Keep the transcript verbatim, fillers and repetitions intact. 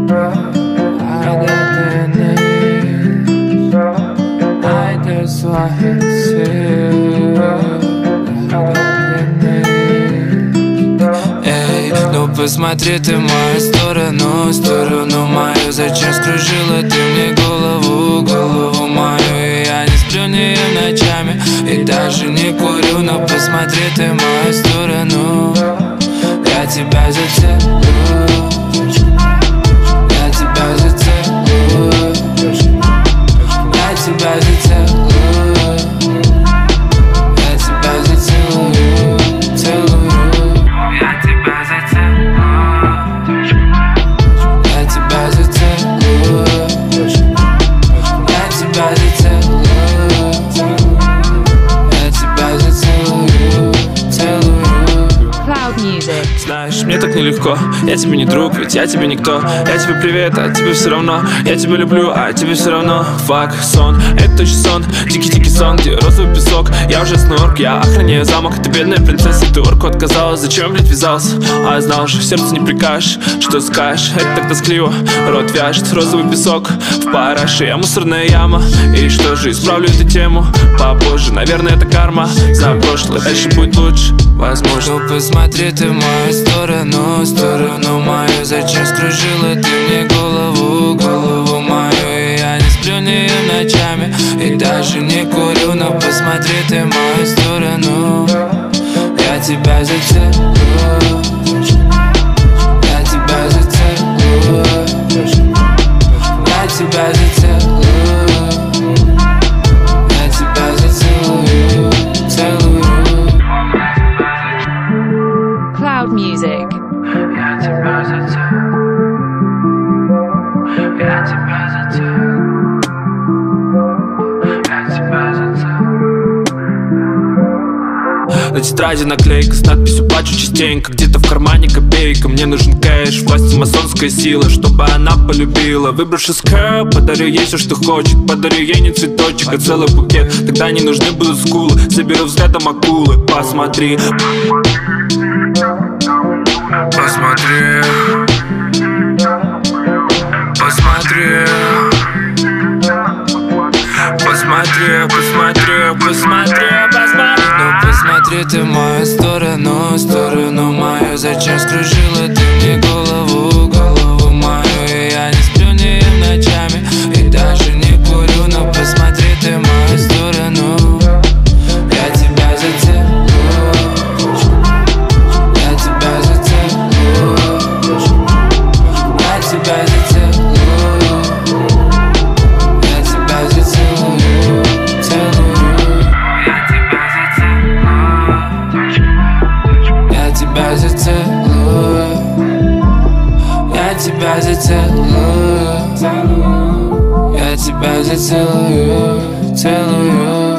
Эй, ну посмотри ты в мою сторону, сторону мою. Зачем скружила ты мне голову, голову мою? И я не сплю ни ночами, и даже не курю. Но посмотри ты в мою сторону, я тебя зацелую, я тебя зацелую, я тебя зацелую. Знаешь, мне так нелегко, я тебе не друг, ведь я тебе никто. Я тебе привет, а тебе все равно. Я тебя люблю, а тебе все равно. Фак, сон, это точно сон. Дикий-дикий сон, где розовый песок. Я уже снорк, я охраняю замок. Ты бедная принцесса, ты орку отказалась. Зачем, блядь, вязался? А я знал же, сердце не прикажешь. Что скажешь, это так тоскливо. Рот вяжет, розовый песок в параше, я мусорная яма. И что же, исправлю эту тему попозже. Наверное, это карма за прошлое, дальше будет лучше, возможно. Ну посмотри ты в мою сторону, сторону мою. Зачем скружила ты мне голову, голову мою? И я не сплю ни ночами, и даже не курю. Но посмотри ты в мою сторону, я тебя зацелую, я тебя зацелую, я тебя зацелую, я тебя зацелую, целую. Cloud music. Я тебя зацелую, я тебя зацелую, я тебя зацелую. На тетради наклейка с надписью «Плачу частенько». Где-то в кармане копейка. Мне нужен кэш, власти масонская сила, чтобы она полюбила. Выбравши скэ, подарю ей все, что хочет. Подарю ей не цветочек, а целый букет. Тогда не нужны будут скулы. Заберу взглядом акулы. Посмотри, посмотри, посмотри, посмотри, посмотри, посмотри, посмотри. Ну посмотри ты в мою сторону, сторону мою. Зачем скружила ты мне голову, голову мою? И я не сплю ни ночами, и даже не курю. Но посмотри ты в мою сторону, я тебя зацелую, я тебя зацелую, я тебя зацелую, я тебя зацелую, целую. Я тебя зацелую, я тебя зацелую, я тебя зацелую, целую.